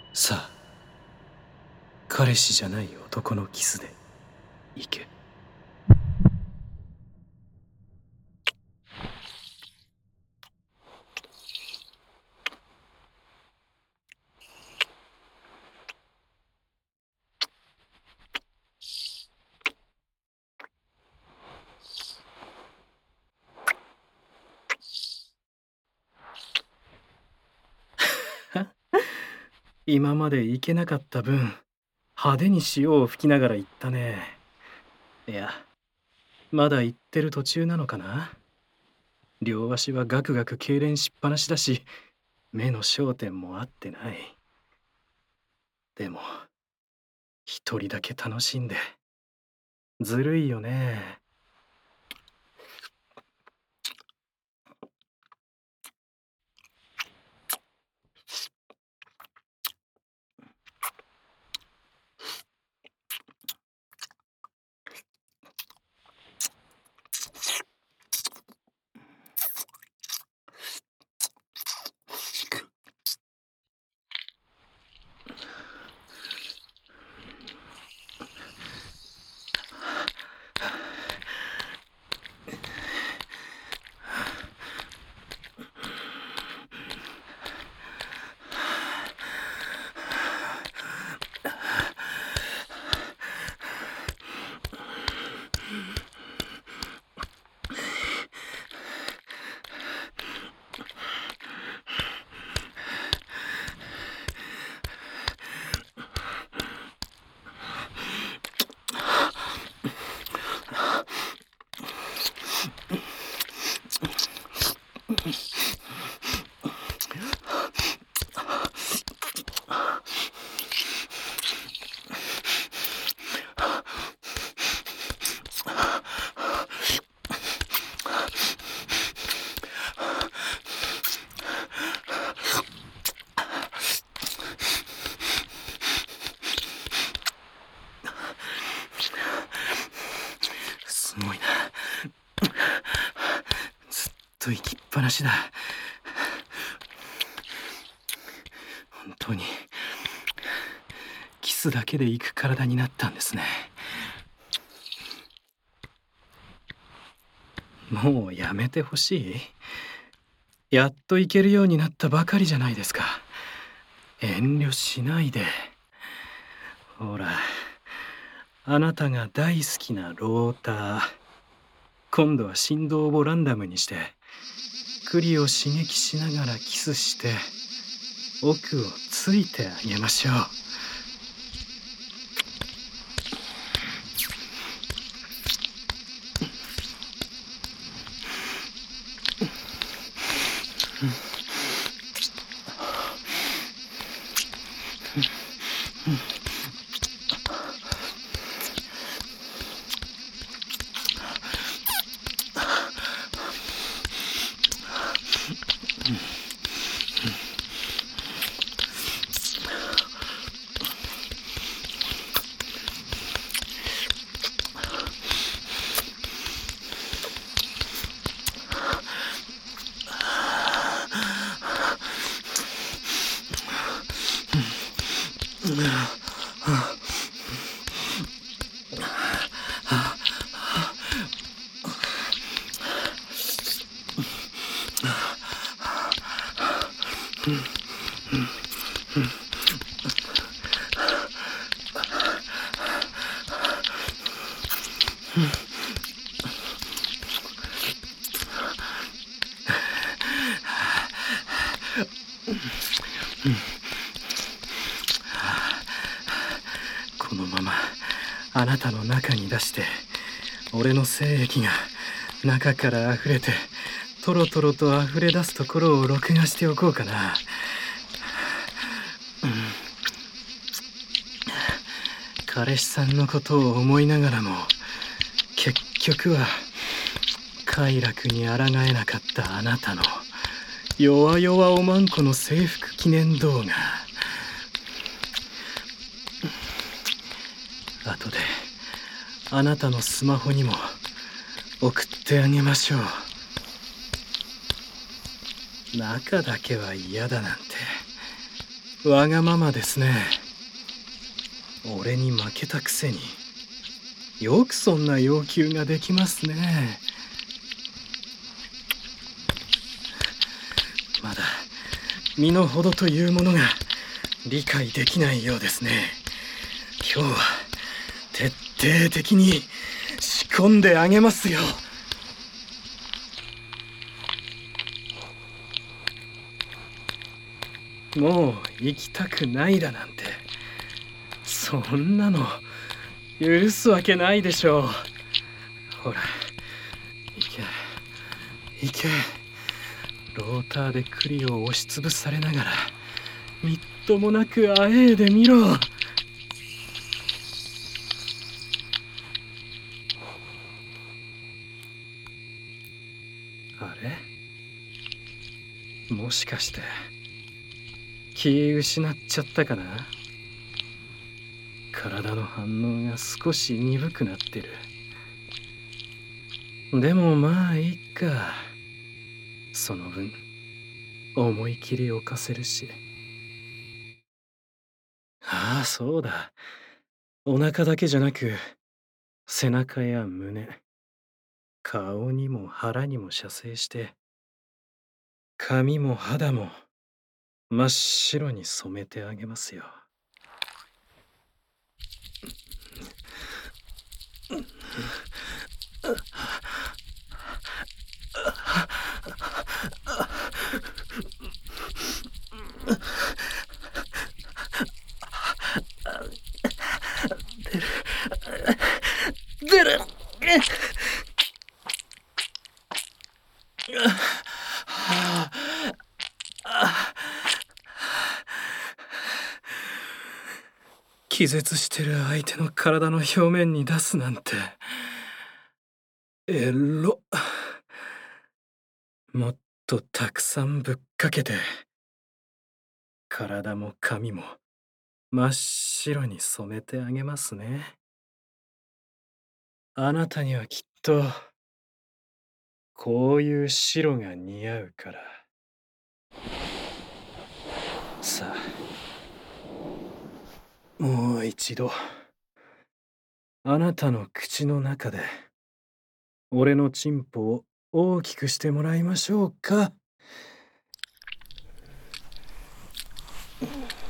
さあ、彼氏じゃない男のキスで行け。今まで行けなかった分、派手に潮を吹きながら行ったね。いや、まだ行ってる途中なのかな。両足はガクガク痙攣しっぱなしだし、目の焦点も合ってない。でも、一人だけ楽しんで、ずるいよね。すごいな。ずっと行きっぱなしだ。本当にキスだけで行く体になったんですね。もうやめてほしい。やっと行けるようになったばかりじゃないですか。遠慮しないで。ほら、あなたが大好きなローター、今度は振動をランダムにして、クリを刺激しながらキスして、奥をついてあげましょう。このままあなたの中に出して、俺の精液が中から溢れてトロトロと溢れ出すところを録画しておこうかな。彼氏さんのことを思いながらも、結局は快楽に抗えなかったあなたの弱々おまんこの征服記念動画、後であなたのスマホにも送ってあげましょう。中だけは嫌だなんてわがままですね。俺に負けたくせによくそんな要求ができますね。まだ身の程というものが理解できないようですね。今日は徹底的に仕込んであげますよ。もう行きたくないだなんて、そんなの許すわけないでしょう。ほら、行け行け。ローターで栗を押しつぶされながらみっともなくあえいでみろ。あれ、もしかして気失っちゃったかな。体の反応が少し鈍くなってる。でもまあいいか。その分思い切り犯せるし。ああ、そうだ。お腹だけじゃなく背中や胸、顔にも腹にも射精して、髪も肌も真っ白に染めてあげますよ。出る。気絶してる相手の体の表面に出すなんてエロ。もっとたくさんぶっかけて、体も髪も真っ白に染めてあげますね。あなたにはきっとこういう白が似合うから。さあ、もう一度あなたの口の中で俺のチンポを大きくしてもらいましょうか。